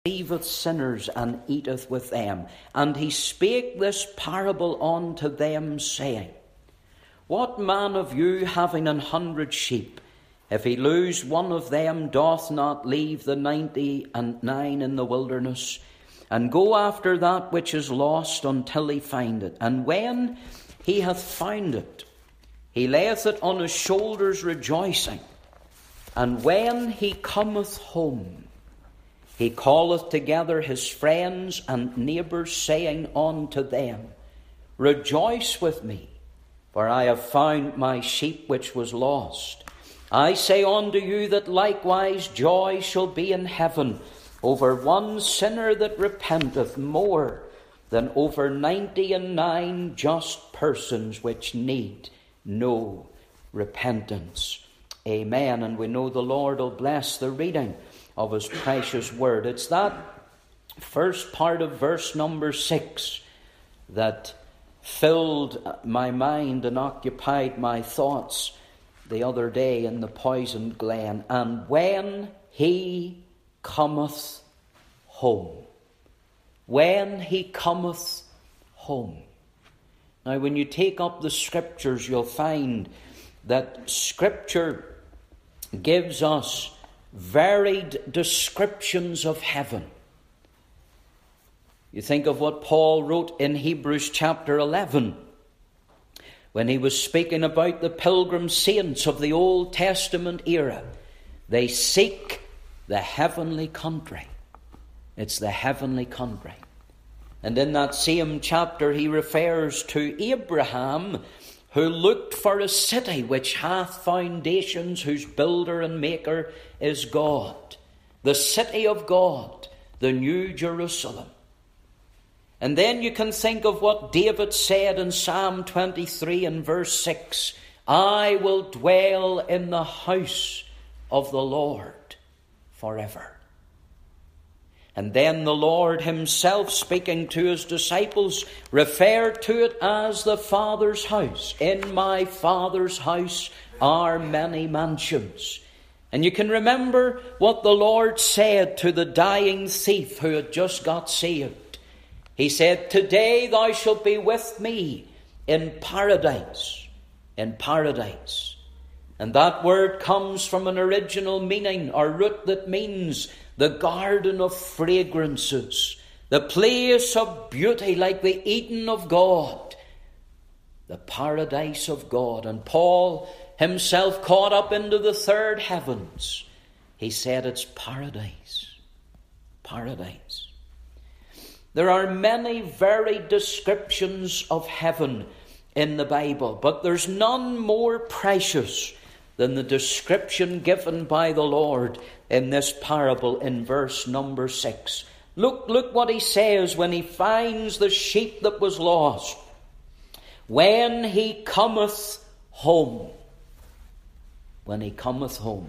receiveth sinners and eateth with them. And he spake this parable unto them, saying, What man of you, having 100 sheep, if he lose one of them, doth not leave the 99 in the wilderness, and go after that which is lost until he find it? And when he hath found it, he layeth it on his shoulders rejoicing. And when he cometh home, he calleth together his friends and neighbours, saying unto them, Rejoice with me, for I have found my sheep which was lost. I say unto you that likewise joy shall be in heaven over one sinner that repenteth, more than over 99 just persons which need no repentance. Amen. And we know the Lord will bless the reading of his precious word. It's that first part of verse number 6 that filled my mind and occupied my thoughts the other day in the poisoned glen. And when he cometh home. When he cometh home. Now, when you take up the Scriptures, you'll find that Scripture gives us varied descriptions of heaven. You think of what Paul wrote in Hebrews chapter 11, when he was speaking about the pilgrim saints of the Old Testament era. They seek the heavenly country. It's the heavenly country. And in that same chapter he refers to Abraham, who looked for a city which hath foundations, whose builder and maker is God. The city of God, the New Jerusalem. And then you can think of what David said in Psalm 23 and verse 6. I will dwell in the house of the Lord forever. And then the Lord himself, speaking to his disciples, referred to it as the Father's house. In my Father's house are many mansions. And you can remember what the Lord said to the dying thief who had just got saved. He said, Today thou shalt be with me in paradise. In paradise. And that word comes from an original meaning or root that means the garden of fragrances, the place of beauty like the Eden of God, the paradise of God. And Paul himself caught up into the third heavens. He said it's paradise. Paradise. There are many varied descriptions of heaven in the Bible, but there's none more precious than the description given by the Lord in this parable in verse number 6. Look what he says when he finds the sheep that was lost. When he cometh home. When he cometh home.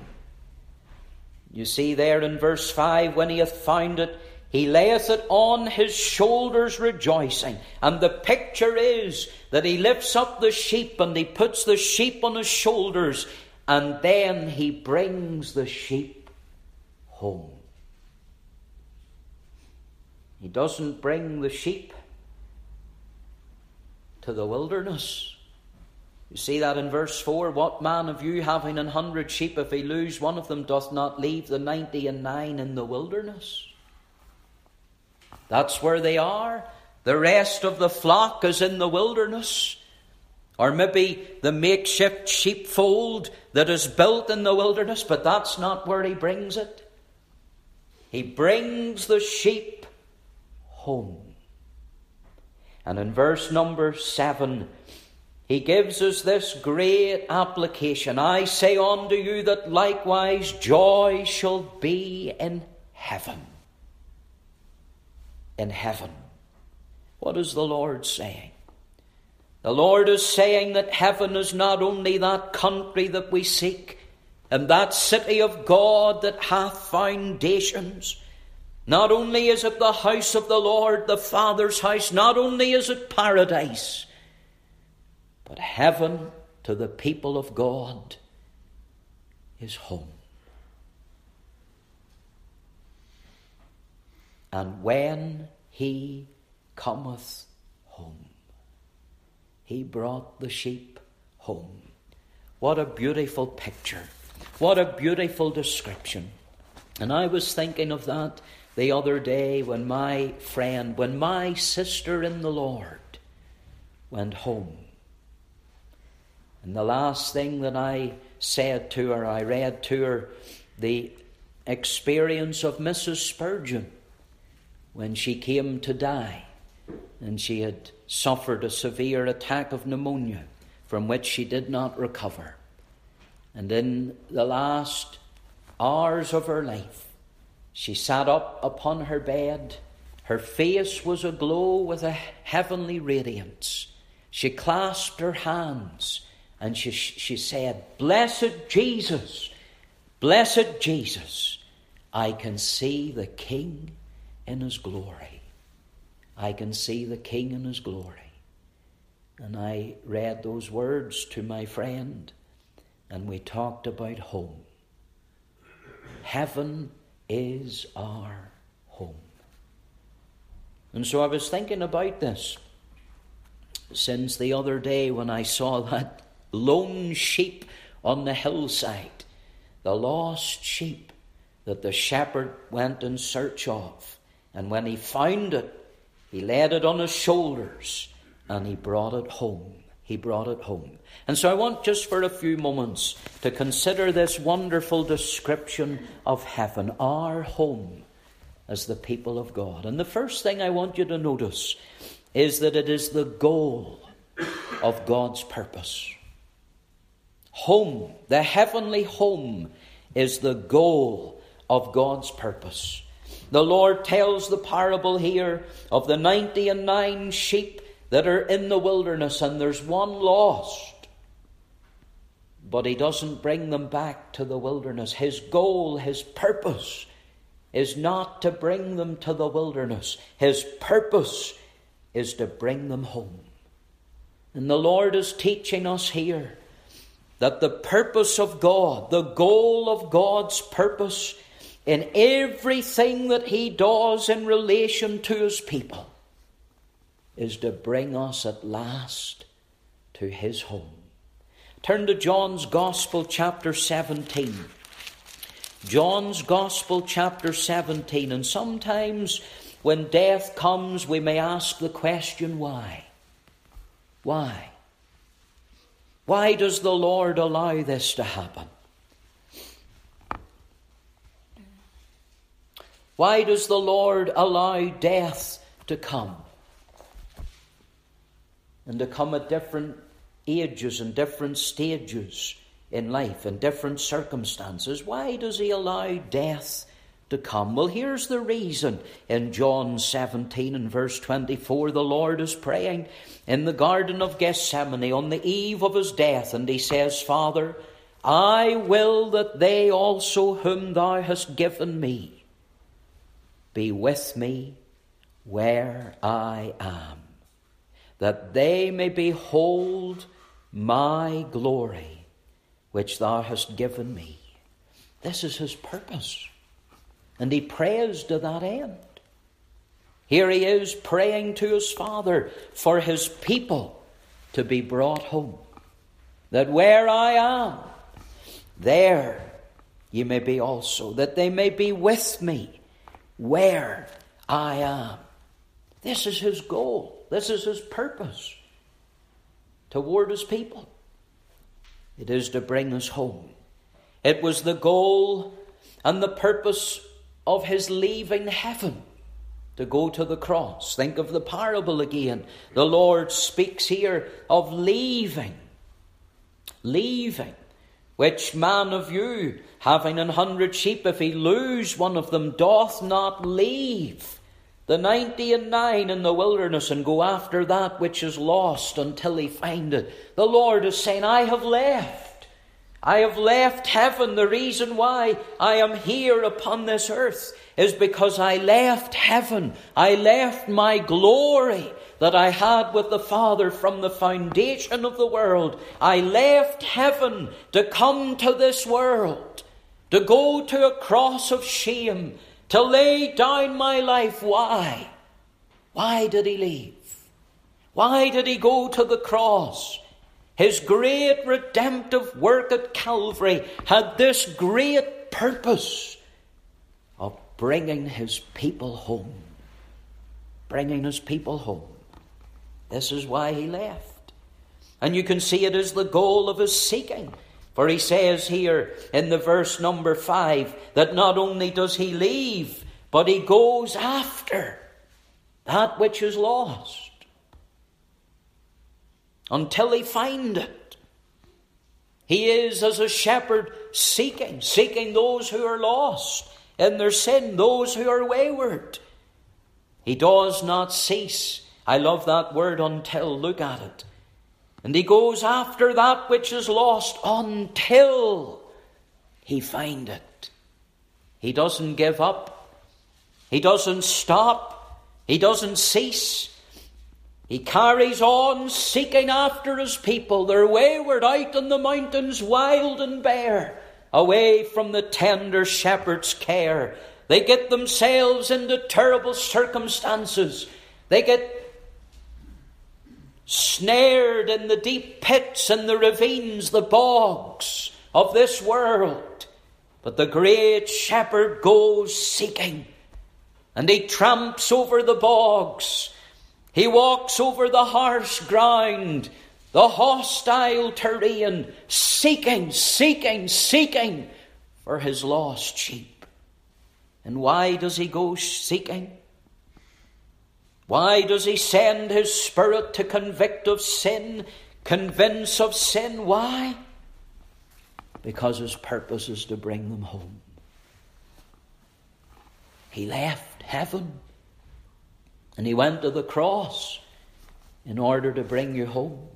You see there in verse 5, when he hath found it, he layeth it on his shoulders rejoicing. And the picture is that he lifts up the sheep and he puts the sheep on his shoulders. And then he brings the sheep home. He doesn't bring the sheep to the wilderness. You see that in verse 4. What man of you, having 100 sheep, if he lose one of them, doth not leave the 99 in the wilderness? That's where they are. The rest of the flock is in the wilderness. Or maybe the makeshift sheepfold that is built in the wilderness, but that's not where he brings it. He brings the sheep home. And in verse number 7, he gives us this great application. I say unto you that likewise joy shall be in heaven. In heaven. What is the Lord saying? The Lord is saying that heaven is not only that country that we seek, and that city of God that hath foundations. Not only is it the house of the Lord, the Father's house, not only is it paradise, but heaven to the people of God is home. and when he cometh home. He brought the sheep home. What a beautiful picture. What a beautiful description. And I was thinking of that the other day when my sister in the Lord went home. And the last thing that I said to her, I read to her the experience of Mrs. Spurgeon when she came to die, and she had suffered a severe attack of pneumonia from which she did not recover. And in the last hours of her life, she sat up upon her bed. Her face was aglow with a heavenly radiance. She clasped her hands and she said, "Blessed Jesus, blessed Jesus, I can see the King in his glory. I can see the King in his glory." And I read those words to my friend, and we talked about home. Heaven is our home. And so I was thinking about this since the other day when I saw that lone sheep on the hillside, the lost sheep that the shepherd went in search of. And when he found it, he laid it on his shoulders and he brought it home. He brought it home. And so I want just for a few moments to consider this wonderful description of heaven, our home as the people of God. And the first thing I want you to notice is that it is the goal of God's purpose. Home, the heavenly home, is the goal of God's purpose. The Lord tells the parable here of the 99 sheep that are in the wilderness, and there's one lost. But he doesn't bring them back to the wilderness. His goal, his purpose, is not to bring them to the wilderness. His purpose is to bring them home. And the Lord is teaching us here that the purpose of God, the goal of God's purpose in everything that he does in relation to his people, is to bring us at last to his home. Turn to John's Gospel, chapter 17. John's Gospel, chapter 17. And sometimes when death comes, we may ask the question, why? Why? Why does the Lord allow this to happen? Why does the Lord allow death to come? And to come at different ages and different stages in life and different circumstances. Why does he allow death to come? Well, here's the reason. In John 17 and verse 24, the Lord is praying in the Garden of Gethsemane on the eve of his death, and he says, "Father, I will that they also whom thou hast given me be with me where I am, that they may behold my glory, which thou hast given me." This is his purpose. And he prays to that end. Here he is praying to his Father for his people to be brought home. That where I am, there ye may be also. That they may be with me where I am. This is his goal. This is his purpose toward his people. It is to bring us home. It was the goal and the purpose of his leaving heaven to go to the cross. Think of the parable again. The Lord speaks here of leaving. Leaving. Which man of you, having 100 sheep, if he lose one of them, doth not leave the 99 in the wilderness and go after that which is lost until he find it? The Lord is saying, I have left heaven. The reason why I am here upon this earth is because I left heaven. I left my glory that I had with the Father from the foundation of the world. I left heaven to come to this world, to go to a cross of shame to lay down my life. Why? Why did he leave? Why did he go to the cross? His great redemptive work at Calvary had this great purpose of bringing his people home. Bringing his people home. This is why he left. And you can see it is the goal of his seeking. For he says here in the verse number 5 that not only does he leave, but he goes after that which is lost until he find it. He is as a shepherd seeking those who are lost in their sin, those who are wayward. He does not cease. I love that word, until. Look at it. And he goes after that which is lost until he find it. He doesn't give up. He doesn't stop. He doesn't cease. He carries on seeking after his people. They're wayward out in the mountains, wild and bare, away from the tender shepherd's care. They get themselves into terrible circumstances. They get snared in the deep pits and the ravines, the bogs of this world. But the great shepherd goes seeking, and he tramps over the bogs. He walks over the harsh ground, the hostile terrain, seeking for his lost sheep. And why does he go seeking? Why does he send his Spirit to convict of sin, convince of sin? Why? Because his purpose is to bring them home. He left heaven and he went to the cross in order to bring you home.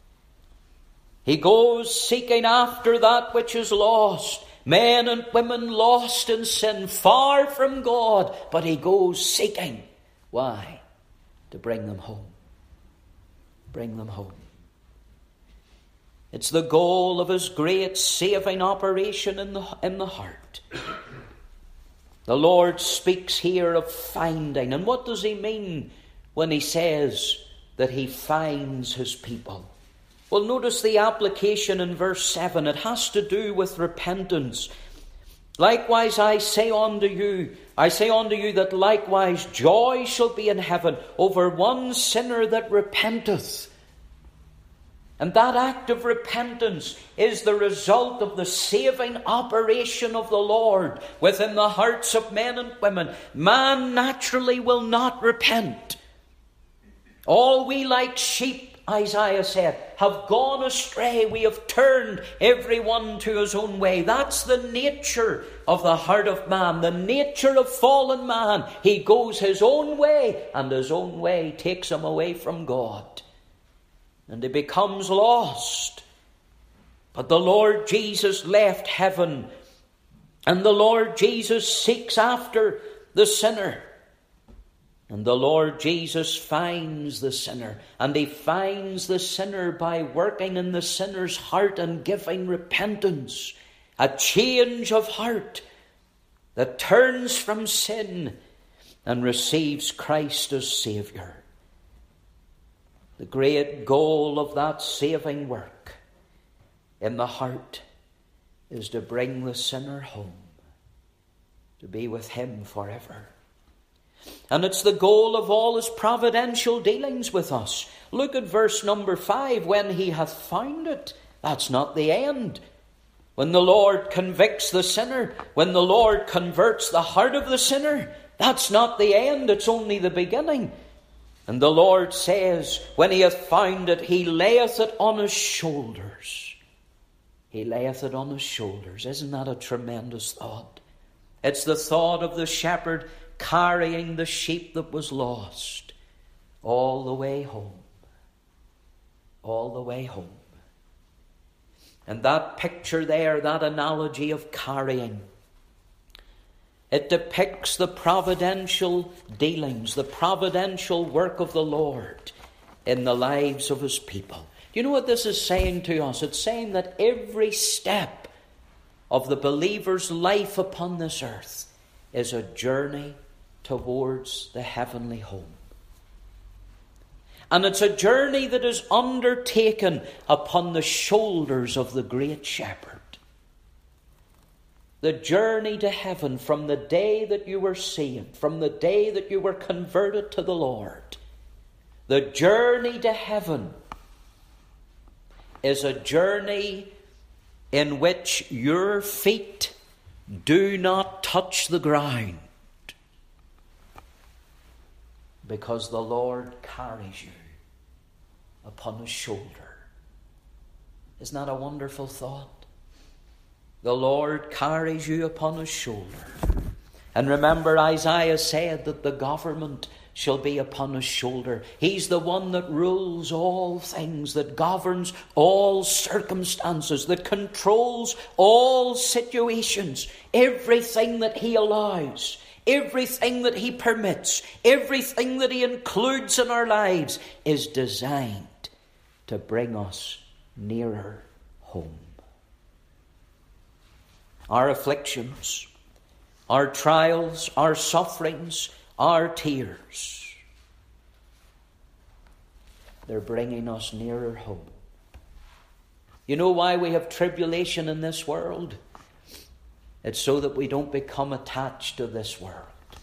He goes seeking after that which is lost. Men and women lost in sin, far from God, but he goes seeking. Why? To bring them home. Bring them home. It's the goal of his great saving operation in the heart. The Lord speaks here of finding. And what does he mean when he says that he finds his people? Well, notice the application in verse 7. It has to do with repentance. Likewise I say unto you that likewise joy shall be in heaven over one sinner that repenteth. And that act of repentance is the result of the saving operation of the Lord within the hearts of men and women. Man naturally will not repent. All we like sheep, Isaiah said, have gone astray. We have turned everyone to his own way. That's the nature of the heart of man, the nature of fallen man. He goes his own way, and his own way takes him away from God. And he becomes lost. But the Lord Jesus left heaven, and the Lord Jesus seeks after the sinner. And the Lord Jesus finds the sinner, and he finds the sinner by working in the sinner's heart and giving repentance, a change of heart that turns from sin and receives Christ as Saviour. The great goal of that saving work in the heart is to bring the sinner home, to be with him forever. And it's the goal of all his providential dealings with us. Look at verse number 5. When he hath found it, that's not the end. When the Lord convicts the sinner, when the Lord converts the heart of the sinner, that's not the end, it's only the beginning. And the Lord says, when he hath found it, he layeth it on his shoulders. He layeth it on his shoulders. Isn't that a tremendous thought? It's the thought of the shepherd carrying the sheep that was lost all the way home. All the way home. And that picture there, that analogy of carrying, it depicts the providential dealings, the providential work of the Lord in the lives of his people. Do you know what this is saying to us? It's saying that every step of the believer's life upon this earth is a journey towards the heavenly home. And it's a journey that is undertaken upon the shoulders of the great shepherd. The journey to heaven from the day that you were saved, from the day that you were converted to the Lord. The journey to heaven is a journey in which your feet do not touch the ground, because the Lord carries you upon his shoulder. Isn't that a wonderful thought? The Lord carries you upon his shoulder. And remember, Isaiah said that the government shall be upon his shoulder. He's the one that rules all things, that governs all circumstances, that controls all situations. Everything that he allows, everything that he permits, everything that he includes in our lives is designed to bring us nearer home. Our afflictions, our trials, our sufferings, our tears, they're bringing us nearer home. You know why we have tribulation in this world? It's so that we don't become attached to this world.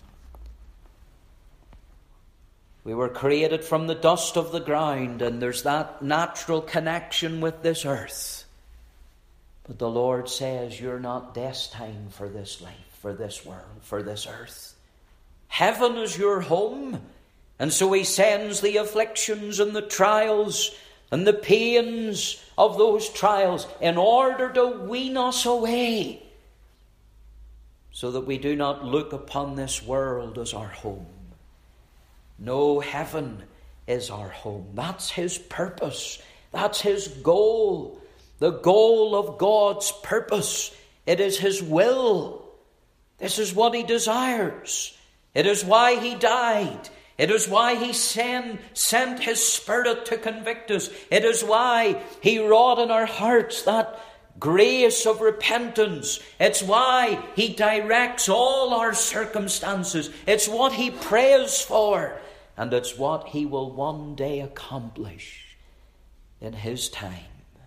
We were created from the dust of the ground, and there's that natural connection with this earth. But the Lord says you're not destined for this life, for this world, for this earth. Heaven is your home. And so he sends the afflictions and the trials and the pains of those trials in order to wean us away, so that we do not look upon this world as our home. No, heaven is our home. That's his purpose. That's his goal. The goal of God's purpose. It is his will. This is what he desires. It is why he died. It is why he sent his Spirit to convict us. It is why he wrought in our hearts that grace of repentance. It's why he directs all our circumstances. It's what he prays for. And it's what he will one day accomplish in his time.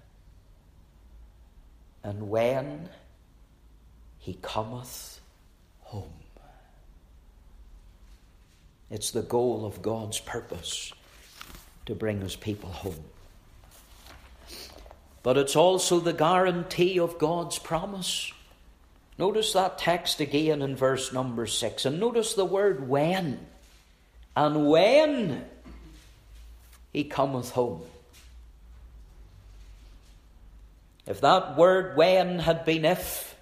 And when he cometh home. It's the goal of God's purpose to bring his people home. But it's also the guarantee of God's promise. Notice that text again in verse number 6. And notice the word when. And when he cometh home. If that word when had been if,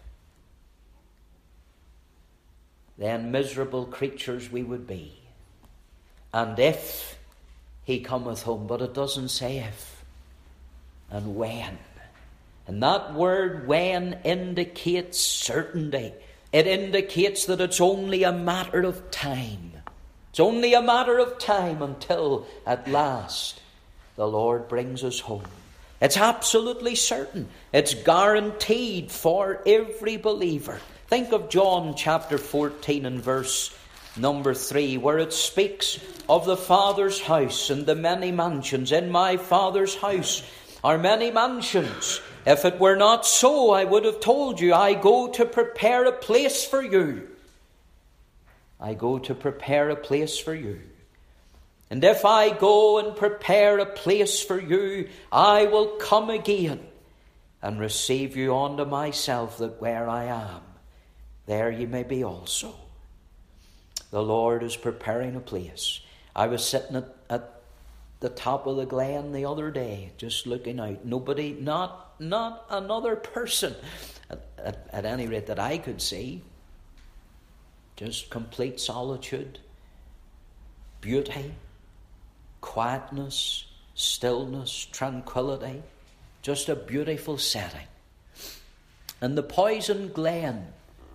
then miserable creatures we would be. And if he cometh home. But it doesn't say if. And when. And that word when indicates certainty. It indicates that it's only a matter of time. It's only a matter of time until at last the Lord brings us home. It's absolutely certain. It's guaranteed for every believer. Think of John chapter 14 and verse number 3, where it speaks of the Father's house and the many mansions. In my Father's house are many mansions. If it were not so, I would have told you, I go to prepare a place for you. I go to prepare a place for you. And if I go and prepare a place for you, I will come again and receive you unto myself, that where I am, there ye may be also. The Lord is preparing a place. I was sitting at the top of the glen the other day, just looking out. Nobody, not another person, at any rate that I could see. Just complete solitude, beauty, quietness, stillness, tranquility. Just a beautiful setting. And the Poison Glen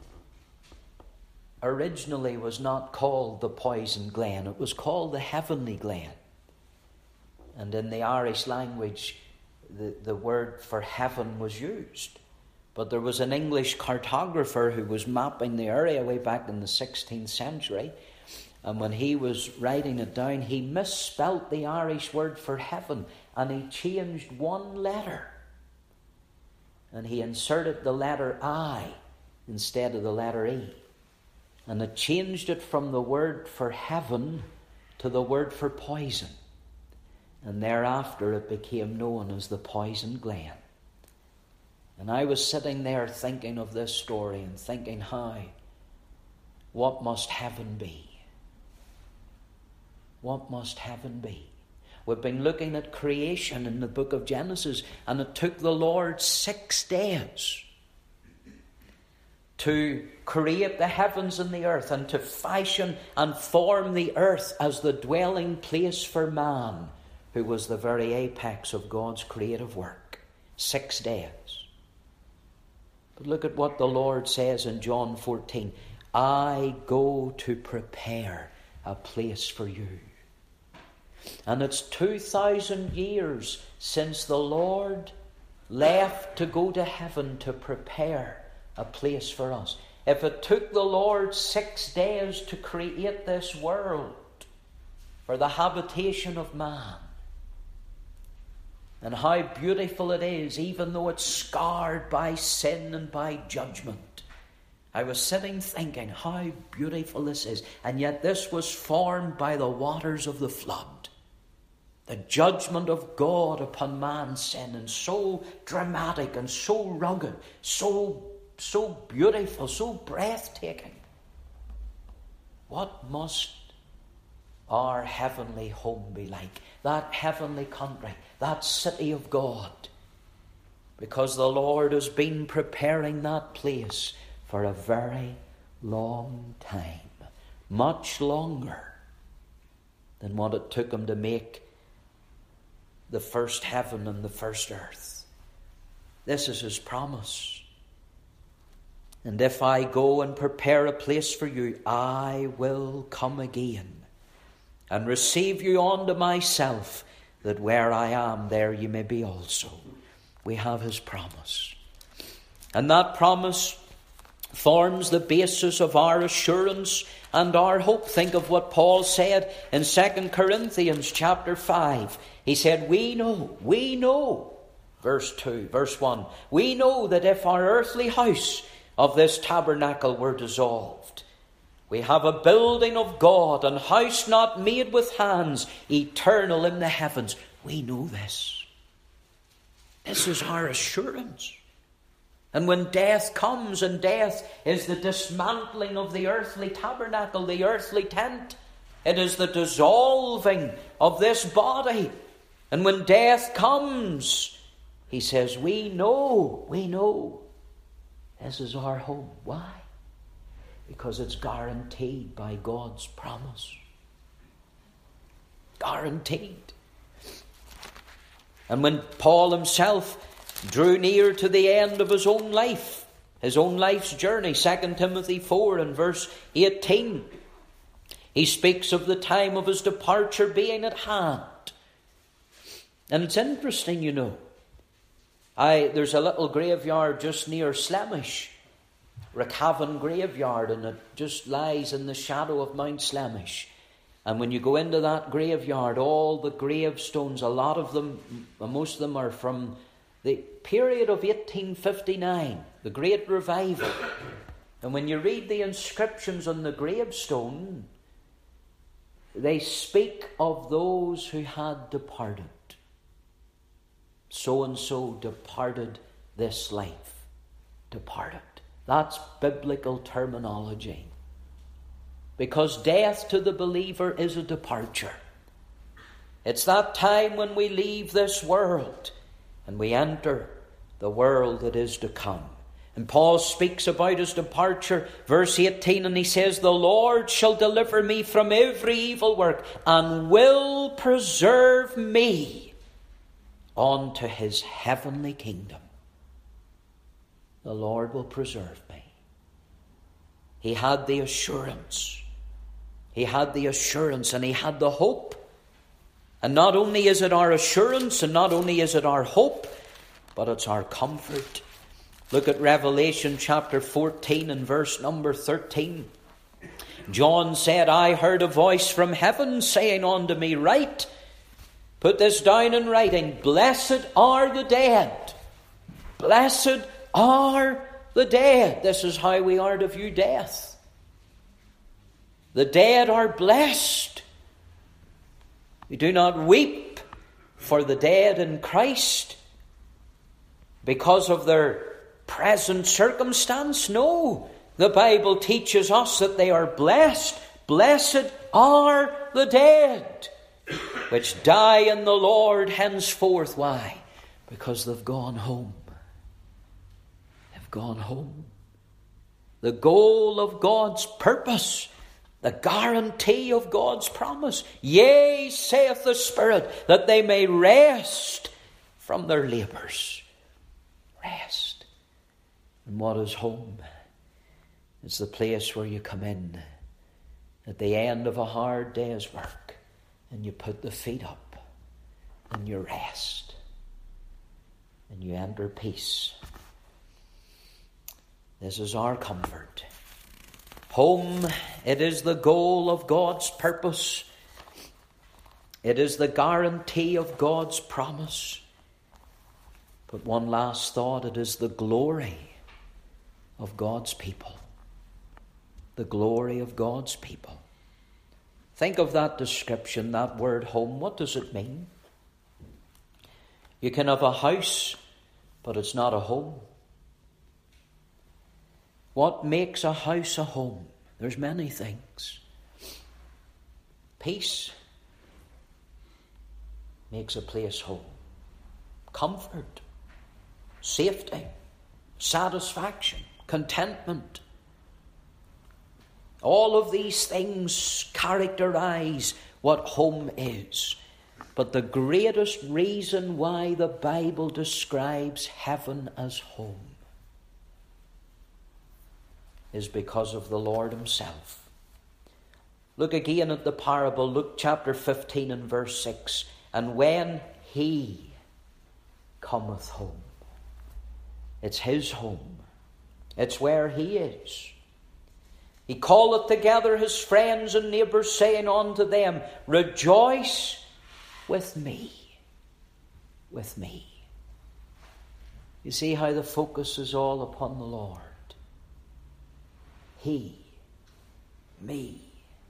originally was not called the Poison Glen. It was called the Heavenly Glen. And in the Irish language, the word for heaven was used. But there was an English cartographer who was mapping the area way back in the 16th century. And when he was writing it down, he misspelt the Irish word for heaven. And he changed one letter. And he inserted the letter I instead of the letter E. And it changed it from the word for heaven to the word for poison. And thereafter it became known as the Poison Glen. And I was sitting there thinking of this story and thinking, what must heaven be? What must heaven be? We've been looking at creation in the book of Genesis, and it took the Lord 6 days to create the heavens and the earth, and to fashion and form the earth as the dwelling place for man, who was the very apex of God's creative work. 6 days. But look at what the Lord says in John 14. I go to prepare a place for you. And it's 2,000 years since the Lord left to go to heaven to prepare a place for us. If it took the Lord 6 days to create this world for the habitation of man, and how beautiful it is, even though it's scarred by sin and by judgment. I was sitting thinking how beautiful this is. And yet this was formed by the waters of the flood. The judgment of God upon man's sin. And so dramatic and so rugged. So beautiful. So breathtaking. What must our heavenly home be like? That heavenly country, that city of God. Because the Lord has been preparing that place for a very long time. Much longer than what it took him to make the first heaven and the first earth. This is his promise. And if I go and prepare a place for you, I will come again and receive you unto myself, that where I am, there you may be also. We have his promise. And that promise forms the basis of our assurance and our hope. Think of what Paul said in 2 Corinthians chapter 5. He said, we know, verse 1, we know that if our earthly house of this tabernacle were dissolved, we have a building of God, an house not made with hands, eternal in the heavens. We know this. This is our assurance. And when death comes, and death is the dismantling of the earthly tabernacle, the earthly tent, it is the dissolving of this body. And when death comes, he says, we know, this is our home. Why? Because it's guaranteed by God's promise. Guaranteed. And when Paul himself drew near to the end of his own life's journey, 2 Timothy 4 and verse 18, he speaks of the time of his departure being at hand. And it's interesting, you know. There's a little graveyard just near Slemish, Rackhaven graveyard, and it just lies in the shadow of Mount Slemish. And when you go into that graveyard, all the gravestones, a lot of them, most of them are from the period of 1859, the Great Revival. And when you read the inscriptions on the gravestone, they speak of those who had departed. So-and-so departed this life. Departed. That's biblical terminology. Because death to the believer is a departure. It's that time when we leave this world and we enter the world that is to come. And Paul speaks about his departure, verse 18, and he says, the Lord shall deliver me from every evil work and will preserve me unto his heavenly kingdom. The Lord will preserve me. He had the assurance. He had the assurance and he had the hope. And not only is it our assurance and not only is it our hope, but it's our comfort Look at Revelation chapter 14 and verse number 13. John said, I heard a voice from heaven saying unto me, Write, put this down in writing, Blessed are the dead. Blessed are the dead. This is how we are to view death. The dead are blessed. We do not weep for the dead in Christ because of their present circumstance. No, the Bible teaches us that they are blessed. Blessed are the dead, which die in the Lord henceforth. Why? Because they've gone home. They've gone home. The goal of God's purpose, the guarantee of God's promise. Yea, saith the Spirit, that they may rest from their labours. Rest. And what is home? It's the place where you come in at the end of a hard day's work and you put the feet up and you rest and you enter peace. This is our comfort. Home, it is the goal of God's purpose. It is the guarantee of God's promise. But one last thought, it is the glory of God's people. The glory of God's people. Think of that description, that word home. What does it mean? You can have a house, but it's not a home. What makes a house a home? There's many things. Peace makes a place home. Comfort, safety, satisfaction, contentment. All of these things characterize what home is. But the greatest reason why the Bible describes heaven as home is because of the Lord himself. Look again at the parable, Luke chapter 15 and verse 6. And when he cometh home, it's his home. It's where he is. He calleth together his friends and neighbours, saying unto them, Rejoice with me. With me. You see how the focus is all upon the Lord. He, me.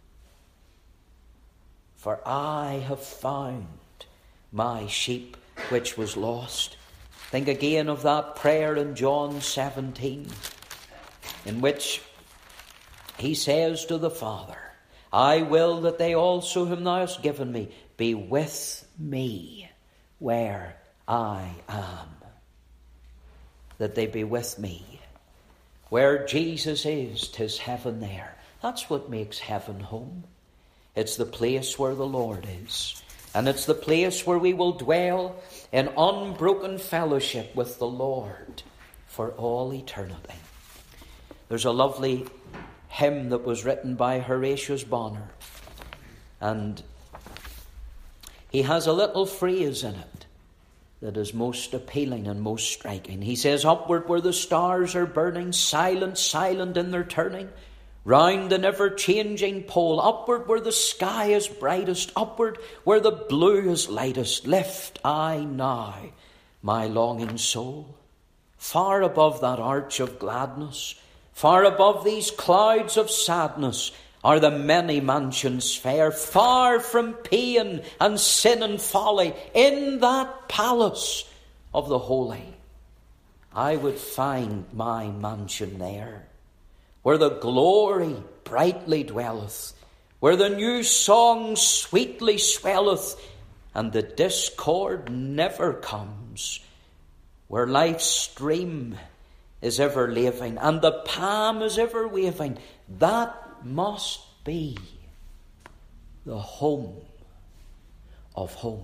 For I have found my sheep which was lost. Think again of that prayer in John 17, in which he says to the Father, I will that they also whom thou hast given me be with me where I am. That they be with me. Where Jesus is, 'tis heaven there. That's what makes heaven home. It's the place where the Lord is. And it's the place where we will dwell in unbroken fellowship with the Lord for all eternity. There's a lovely hymn that was written by Horatius Bonar. And he has a little phrase in it that is most appealing and most striking. He says, Upward where the stars are burning, silent, silent in their turning, round the never-changing pole, upward where the sky is brightest, upward where the blue is lightest, lift I now my longing soul. Far above that arch of gladness, far above these clouds of sadness, are the many mansions fair, far from pain and sin and folly, in that palace of the holy. I would find my mansion there, where the glory brightly dwelleth, where the new song sweetly swelleth, and the discord never comes, where life's stream is ever laving, and the palm is ever waving. That must be the home of homes.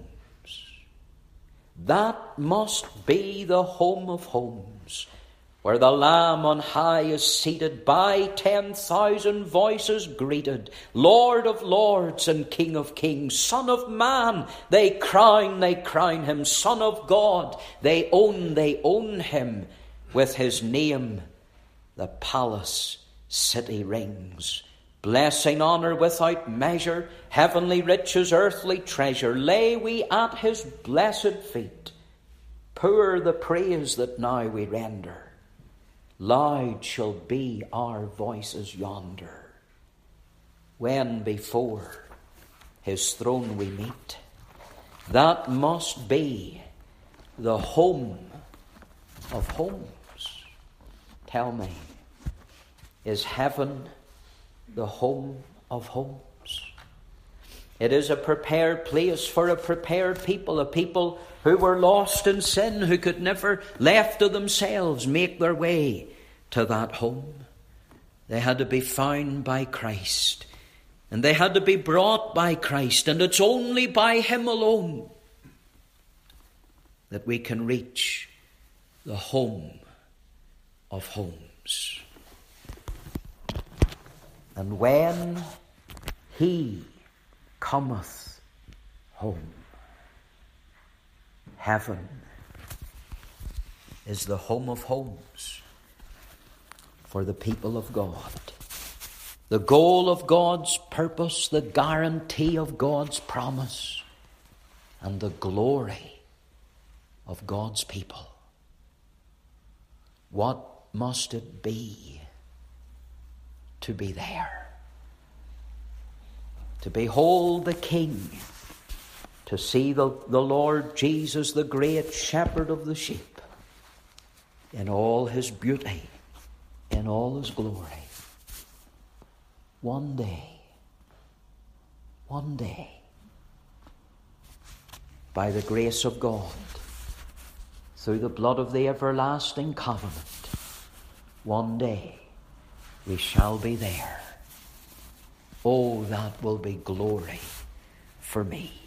That must be the home of homes, where the Lamb on high is seated, by 10,000 voices greeted, Lord of lords and King of kings, Son of man, they crown him, Son of God, they own him, with his name the palace city rings. Blessing, honour without measure, heavenly riches, earthly treasure, lay we at his blessed feet. Poor the praise that now we render, loud shall be our voices yonder, when before his throne we meet. That must be the home of homes. Tell me, is heaven the home of homes? It is a prepared place for a prepared people, a people who were lost in sin, who could never, left to themselves, make their way to that home. They had to be found by Christ, and they had to be brought by Christ, and it's only by him alone that we can reach the home of homes. And when he cometh home, heaven is the home of homes for the people of God. The goal of God's purpose, the guarantee of God's promise, and the glory of God's people. What must it be to be there? To behold the King, to see the Lord Jesus, the great shepherd of the sheep, in all his beauty, in all his glory. One day, by the grace of God, through the blood of the everlasting covenant, one day we shall be there. Oh, that will be glory for me.